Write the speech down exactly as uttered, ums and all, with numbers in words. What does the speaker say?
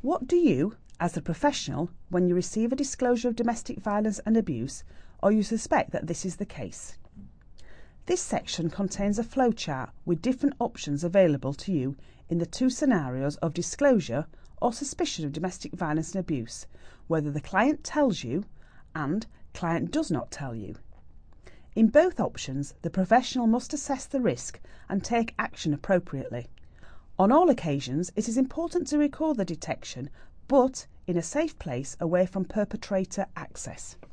What do you, as a professional, when you receive a disclosure of domestic violence and abuse, or you suspect that this is the case? This section contains a flowchart with different options available to you in the two scenarios of disclosure or suspicion of domestic violence and abuse, whether the client tells you and client does not tell you. In both options, the professional must assess the risk and take action appropriately. On all occasions, it is important to record the detection, but in a safe place away from perpetrator access.